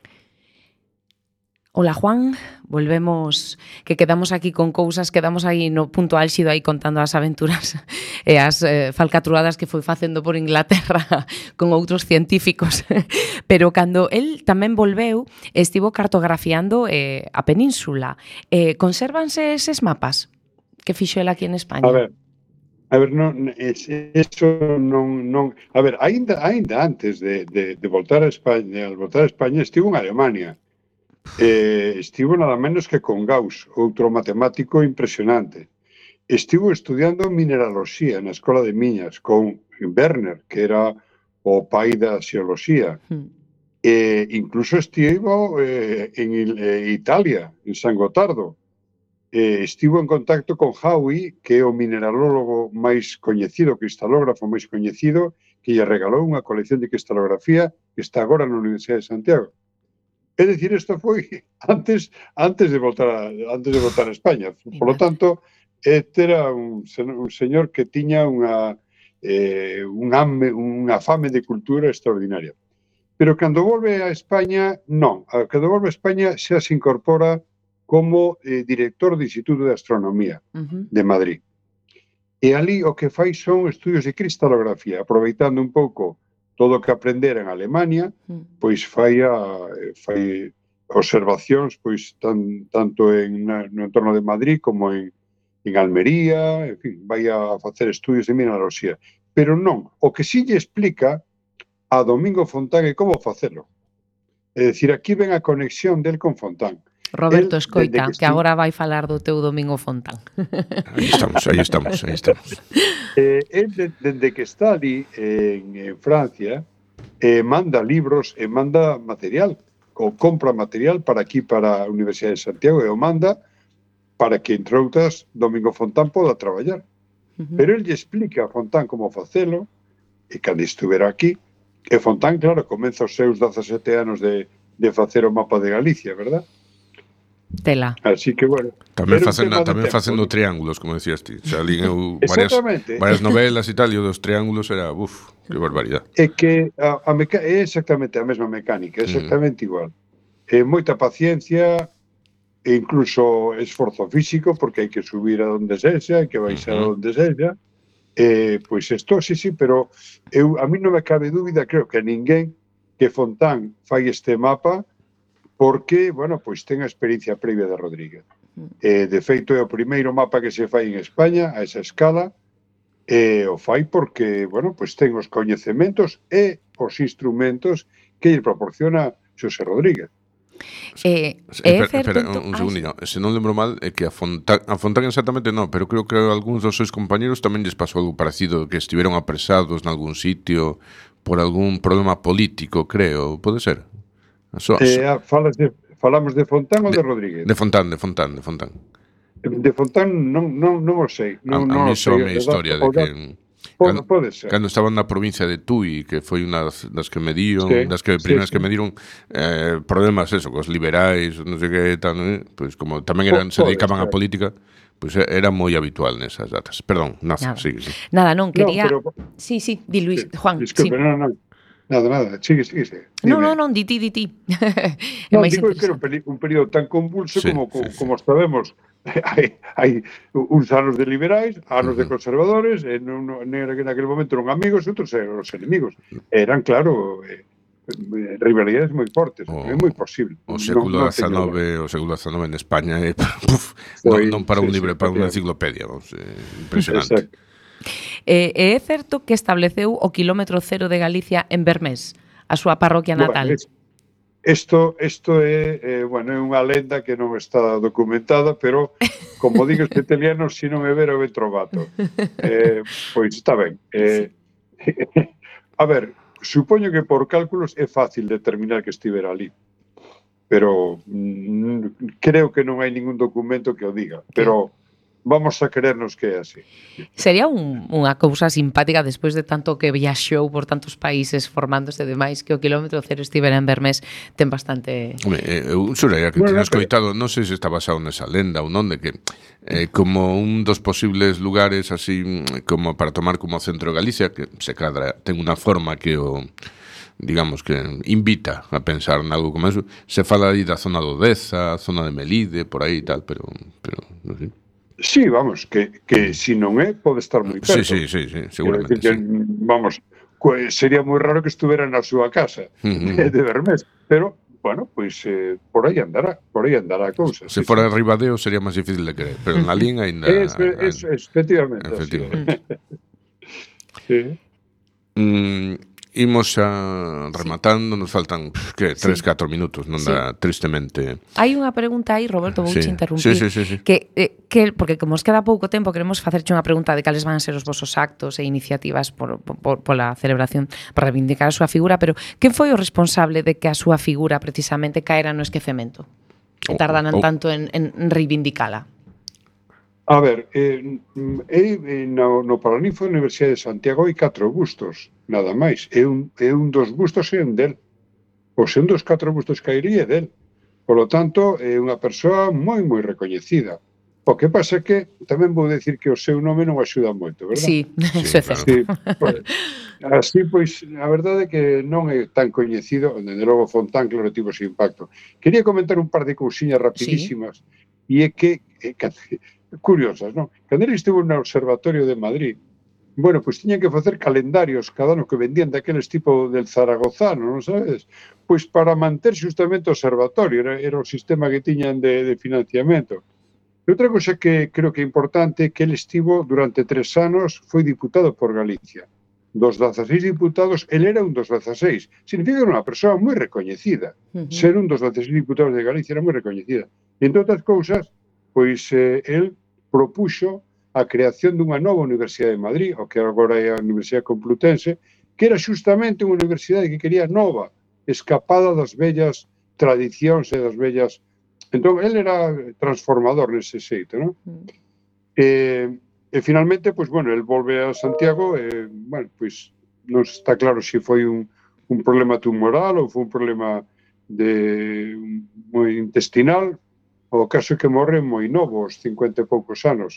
Hola, Juan, volvemos, que quedamos aquí con cousas, quedamos aí no punto álxido aí contando as aventuras e as falcatruadas que foi facendo por Inglaterra con outros científicos, pero cando el tamén volveu, estivo cartografiando a península. Consérvanse eses mapas que fixo el aquí en España? A ver, A ver, eso non... A ver, aínda antes de voltar a España, estivo en Alemania. Estivo nada menos que con Gauss, outro matemático impresionante. Estivo estudiando mineraloxía na Escola de Miñas con Werner, que era o pai da xeoloxía. Incluso estivo en Italia, en San Gotardo. Estivo en contacto con Hauy, que é o mineralólogo máis coñecido, cristalógrafo máis coñecido, que lle regalou unha colección de cristalografía que está agora na Universidade de Santiago. É dicir, isto foi antes de voltar a España. Por lo tanto, este era un señor que tiña unha fame de cultura extraordinaria. Pero cando volve a España, non. Cando volve a España xa se incorpora como director do Instituto de Astronomía de Madrid. E ali o que fai son estudios de cristalografía, aproveitando un pouco todo o que aprendera en Alemania, pois fai observacións pois tanto no entorno de Madrid como en Almería, en fin, vai a facer estudios de mineraloxía. Pero non, o que sí lle explica a Domingo Fontán é como facelo. É dicir, aquí ven a conexión del con Fontán. Roberto, escoita, que agora vai falar do teu Domingo Fontán. Aí estamos. Desde que está ali en Francia, manda libros e manda material, ou compra material para aquí, para a Universidade de Santiago, e o manda para que, entre outras, Domingo Fontán poda traballar. Pero el lle explica a Fontán como facelo, e cando estuvera aquí, e Fontán, claro, comeza os seus 17 anos de facer o mapa de Galicia, verdad? Tela. Así que, bueno... Tamén facendo triángulos, como decías ti. Xa lín eu varias novelas e tal, e o dos triángulos era, que barbaridade. É que é exactamente a mesma mecánica, exactamente igual. Moita paciencia, e incluso esforzo físico, porque hai que subir a donde sexa, hai que baixar a donde sexa. Pois isto, sí, pero a mí non me cabe dúbida, creo que a ninguén, que Fontán fai este mapa porque, bueno, pois ten a experiencia previa de Rodríguez. De feito, é o primeiro mapa que se fai en España a esa escala, o fai porque, bueno, pois ten os coñecementos e os instrumentos que lle proporciona Xosé Rodríguez. Espera, un segundinho. Se non lembro mal, é que a Fontán exactamente non, pero creo que algúns dos seus compañeros tamén lles pasou algo parecido, que estiveron apresados nalgún sitio por algún problema político, creo. Pode ser? Falamos de Fontán ou de Rodríguez? De Fontán. De Fontán non o sei. A mí só a historia de que... Pode ser. Cando estaban na provincia de Tui, que foi unha das que me dieron, das que primeiras que me dieron problemas cos liberais, non sei que tal, pois como tamén se dedicaban á política, pois era moi habitual nesas datas. Perdón, sigue. Nada, non, quería... Sí, di Luis, Juan. Disculpe, non. Nada, sigue. Non, di ti. Non, digo que era un período tan convulso como sabemos. Hai uns anos de liberais, anos de conservadores, en aquel momento eran amigos, outros eran os enemigos. Eran, claro, rivalidades moi fortes, é moi posible. O século XIX en España non para un libro, para unha enciclopedia, impresionante. É certo que estableceu o quilómetro cero de Galicia en Vermés, a súa parroquia natal? Isto é unha lenda que non está documentada, pero, como digo os italianos, se non me ver o ve trovato. Pois está ben. A ver, supoño que por cálculos é fácil determinar que estivera ali, pero creo que non hai ningún documento que o diga, pero... Vamos a creernos que é así. Sería unha cousa simpática despois de tanto que viaxou por tantos países formándose demais que o quilómetro cero estivera en Vermés ten bastante... Eu xuraría que tiñas coitado, non sei se está basado nesa lenda ou non, de que como un dos posibles lugares así como para tomar como centro de Galicia, que se cadra, ten unha forma que o... digamos que invita a pensar nalgo como eso, se fala aí da zona do Deza, zona de Melide, por aí e tal, pero non sei. Sí, vamos, que si non é, pode estar moi perto. Sí, seguramente. Vamos, sería moi raro que estuvera na súa casa de Vermés, pero bueno, pois por aí andará a cousa. Se fora en Ribadeo sería máis difícil de creer, pero na Lín aínda... Efectivamente. Sí. Imos a rematando, nos faltan 3-4 minutos, non dá tristemente. Hai unha pregunta aí, Roberto, vou te interrumpir. Sí. Que porque como nos queda pouco tempo, queremos facerche unha pregunta de cales van a ser os vosos actos e iniciativas pola celebración para reivindicar a súa figura, pero quen foi o responsable de que a súa figura precisamente caera no esquecemento? E tardaran tanto en reivindicala? A ver, no Paraninfo da Universidade de Santiago hai 4 bustos, nada máis. E un dos bustos é un del. Pois un dos 4 bustos que iría é del. Por lo tanto, é unha persoa moi, moi recoñecida. O que pasa é que tamén vou decir que o seu nome non axuda moito, verdad? Sí, eso é certo. Sí, pues, así, pois, a verdade é que non é tan coñecido, desde logo Fontán, claro, tivo ese impacto. Quería comentar un par de cousiñas rapidísimas, e é que curiosas, non? Cando ele estivo no Observatorio de Madrid, bueno, pois tiñan que facer calendarios cada ano que vendían daqueles tipo del zaragozano, non sabes? Pois para manter justamente o observatorio, era o sistema que tiñan de financiamento. E outra cosa que creo que é importante, que ele estivo durante 3 anos, foi diputado por Galicia. Dos 16 diputados, ele era un dos 16. Significa que era unha persoa moi recoñecida. Ser un dos 16 diputados de Galicia era moi recoñecida. E, entre outras cousas, pois el propuxo a creación dunha nova Universidade de Madrid, o que agora é a Universidade Complutense, que era justamente unha universidade que quería nova, escapada das vellas tradicións e das vellas... Entón, el era transformador nese xeito, non? E finalmente, pois, bueno, el volve a Santiago e, bueno, pois, non está claro se foi un problema tumoral ou foi un problema moi intestinal. O caso é que morre moi novo, aos 50 e poucos anos.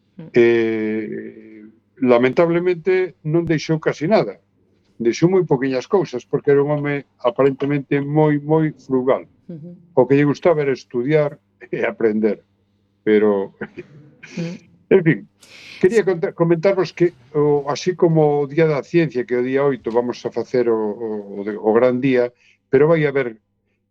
Lamentablemente non deixou casi nada. Deixou moi poquinhas cousas, porque era un home aparentemente moi frugal. O que lle gustaba era estudiar e aprender. Pero, en fin, quería comentarvos que, así como o Día da Ciencia, que o día 8 vamos a facer o gran día, pero vai haber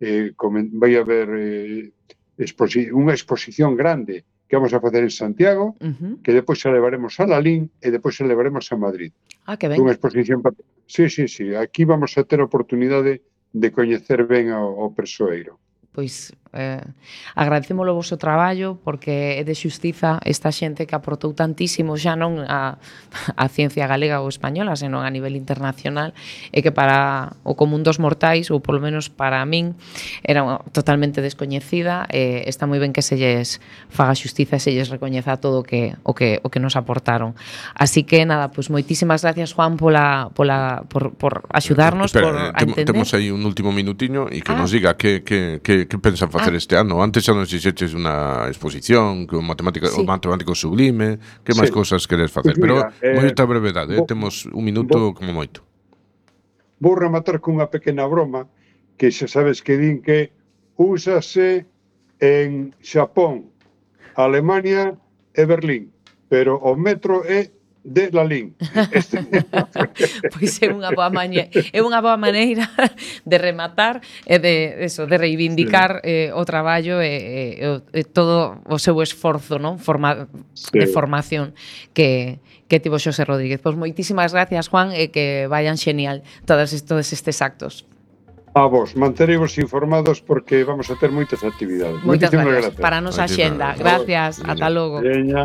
unha exposición grande que vamos a facer en Santiago, que depois se levaremos a Lalín e depois se levaremos a Madrid. Que ben. Unha exposición... Sí. Aquí vamos a ter a oportunidade de coñecer ben ao persoeiro. Pois agradecémolo o vosso traballo, porque é de xustiza esta xente que aportou tantísimo xa non a ciencia galega ou española, senón a nivel internacional, e que para o común dos mortais, ou polo menos para min, era totalmente descoñecida, e está moi ben que se lles faga xustiza e se lles recoñeza todo o que nos aportaron. Así que nada, pois moitísimas gracias, Juan, por axudarnos, por a entender. Temos aí un último minutiño e que nos diga que pensan facer este ano. Antes xa nos dixeches unha exposición, que o matemático sublime, que máis cousas queres facer? Pues mira, pero moita brevedade, temos un minuto como moito. Vou rematar cunha pequena broma que xa sabes que din que úsase en Xapón, Alemania e Berlín, pero o metro é de Lalín. Pois é unha boa maneira de rematar e de reivindicar o traballo e todo o seu esforzo, non? De formación que tivo Xosé Rodríguez. Pois moitísimas gracias, Juan, e que vayan xenial todos estes actos. A vos, manteremos informados porque vamos a ter moitas actividades. Moitas gracias. Para a nosa xenda. Gracias, ata logo.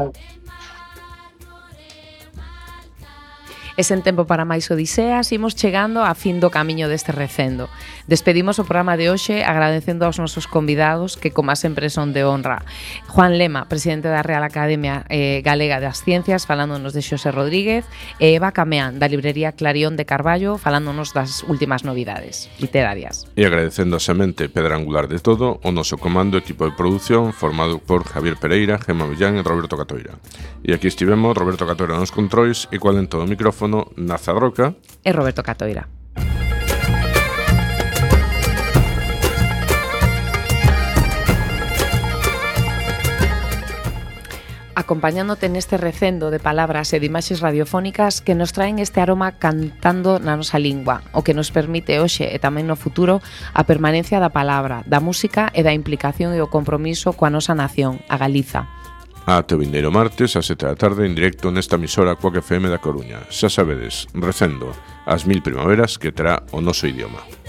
E sen tempo para máis odiseas, imos chegando a fin do camiño deste recendo. Despedimos o programa de hoxe agradecendo aos nosos convidados, que como sempre son de honra. Juan Lema, presidente da Real Academia Galega das Ciencias, falándonos de Xosé Rodríguez, e Eva Cameán, da librería Clarión de Carballo, falándonos das últimas novidades literarias. E agradecendo a semente pedra angular de todo, o noso comando equipo de produción, formado por Javier Pereira, Gemma Villán e Roberto Catoira. E aquí estivemos, Roberto Catoira nos controis, e cual en todo o micrófono na Zadroca e Roberto Catoira. acompañándote neste recendo de palabras e de imaxes radiofónicas que nos traen este aroma cantando na nosa lingua, o que nos permite hoxe e tamén no futuro a permanencia da palabra, da música e da implicación e o compromiso coa nosa nación, a Galiza. Ate o vindeiro martes ás 7 da tarde en directo nesta emisora Cuac FM da Coruña. Xa sabedes, recendo as 1000 primaveras que terá o noso idioma.